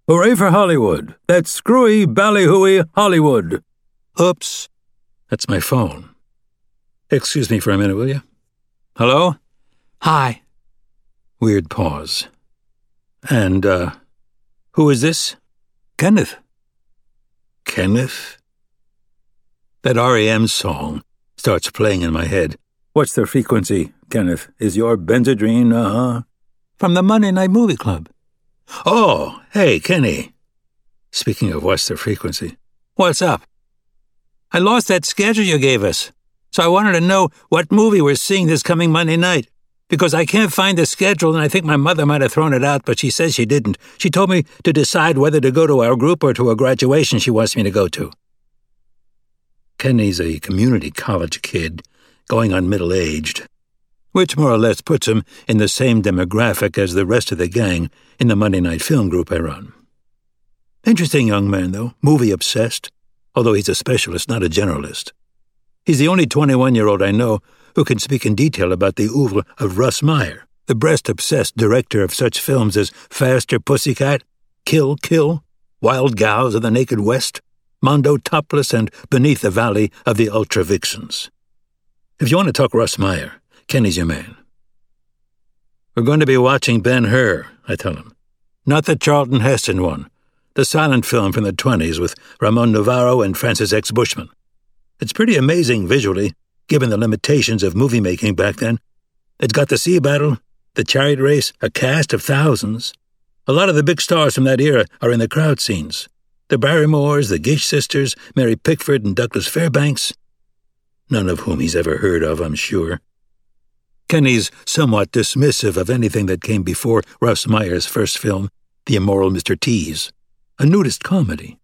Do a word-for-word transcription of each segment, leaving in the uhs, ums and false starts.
Hooray for Hollywood. That's screwy, ballyhooey Hollywood. Oops. That's my phone. Excuse me for a minute, will you? Hello? Hi. Weird pause. And, uh, who is this? Kenneth. Kenneth? That R E M song starts playing in my head. What's the frequency, Kenneth? Is your Benzedrine, uh-huh? From the Monday Night Movie Club. Oh, hey, Kenny. Speaking of what's the frequency, what's up? I lost that schedule you gave us, so I wanted to know what movie we're seeing this coming Monday night, because I can't find the schedule and I think my mother might have thrown it out, but she says she didn't. She told me to decide whether to go to our group or to a graduation she wants me to go to. Kenny's a community college kid, going on middle-aged, which more or less puts him in the same demographic as the rest of the gang in the Monday night film group I run. Interesting young man, though, movie-obsessed, although he's a specialist, not a generalist. He's the only twenty-one-year-old I know who can speak in detail about the oeuvre of Russ Meyer, the breast-obsessed director of such films as Faster Pussycat, Kill Kill, Wild Gals of the Naked West, Mondo Topless, and Beneath the Valley of the Ultra Vixens. If you want to talk Russ Meyer, Kenny's your man. We're going to be watching Ben-Hur, I tell him. Not the Charlton Heston one, the silent film from the twenties with Ramon Navarro and Francis X. Bushman. It's pretty amazing visually, given the limitations of movie-making back then. It's got the sea battle, the chariot race, a cast of thousands. A lot of the big stars from that era are in the crowd scenes. The Barrymores, the Gish sisters, Mary Pickford and Douglas Fairbanks. None of whom he's ever heard of, I'm sure. Kenny's somewhat dismissive of anything that came before Russ Meyer's first film, The Immoral Mister Tease, a nudist comedy.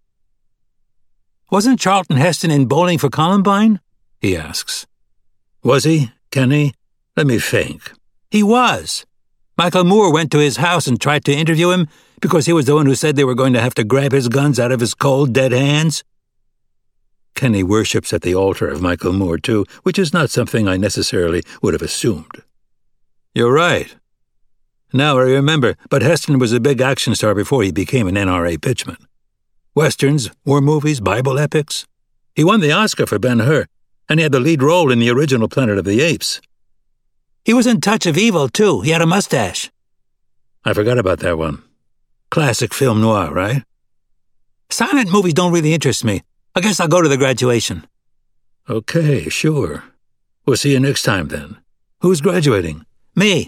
Wasn't Charlton Heston in Bowling for Columbine? He asks. Was he, Kenny? Let me think. He was. Michael Moore went to his house and tried to interview him because he was the one who said they were going to have to grab his guns out of his cold, dead hands. Kenny worships at the altar of Michael Moore, too, which is not something I necessarily would have assumed. You're right. Now I remember, but Heston was a big action star before he became an N R A pitchman. Westerns, war movies, Bible epics. He won the Oscar for Ben-Hur, and he had the lead role in the original Planet of the Apes. He was in Touch of Evil, too. He had a mustache. I forgot about that one. Classic film noir, right? Silent movies don't really interest me. I guess I'll go to the graduation. Okay, sure. We'll see you next time, then. Who's graduating? Me.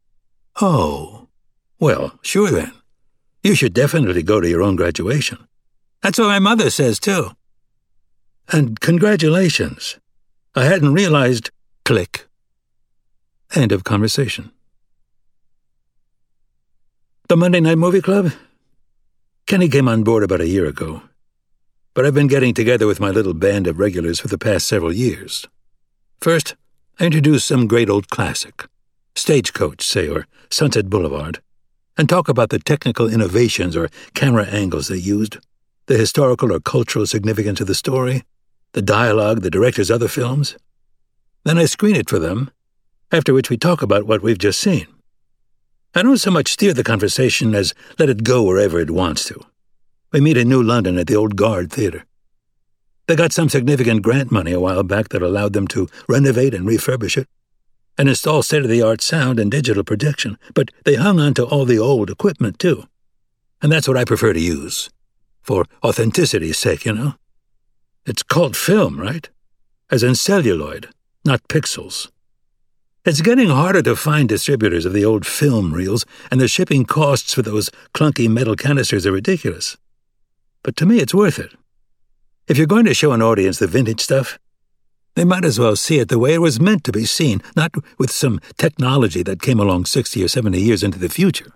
Oh. Well, sure then. You should definitely go to your own graduation. That's what my mother says, too. And congratulations. I hadn't realized... Click. End of conversation. The Monday Night Movie Club? Kenny came on board about a year ago. But I've been getting together with my little band of regulars for the past several years. First, I introduce some great old classic, Stagecoach, say, or Sunset Boulevard, and talk about the technical innovations or camera angles they used, the historical or cultural significance of the story, the dialogue, the director's other films. Then I screen it for them, after which we talk about what we've just seen. I don't so much steer the conversation as let it go wherever it wants to. We meet in New London at the Old Guard Theatre. They got some significant grant money a while back that allowed them to renovate and refurbish it and install state-of-the-art sound and digital projection, but they hung on to all the old equipment, too. And that's what I prefer to use, for authenticity's sake, you know. It's called film, right? As in celluloid, not pixels. It's getting harder to find distributors of the old film reels, and the shipping costs for those clunky metal canisters are ridiculous. But to me, it's worth it. If you're going to show an audience the vintage stuff, they might as well see it the way it was meant to be seen, not with some technology that came along sixty or seventy years into the future.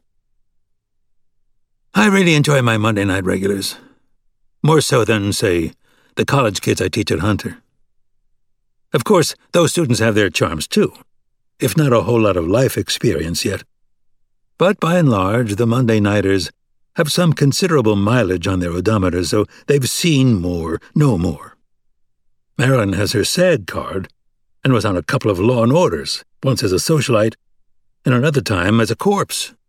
I really enjoy my Monday night regulars. More so than, say, the college kids I teach at Hunter. Of course, those students have their charms, too, if not a whole lot of life experience yet. But by and large, the Monday nighters have some considerable mileage on their odometer, so they've seen more, no more. Marilyn has her SAG card and was on a couple of Law and Orders, once as a socialite and another time as a corpse.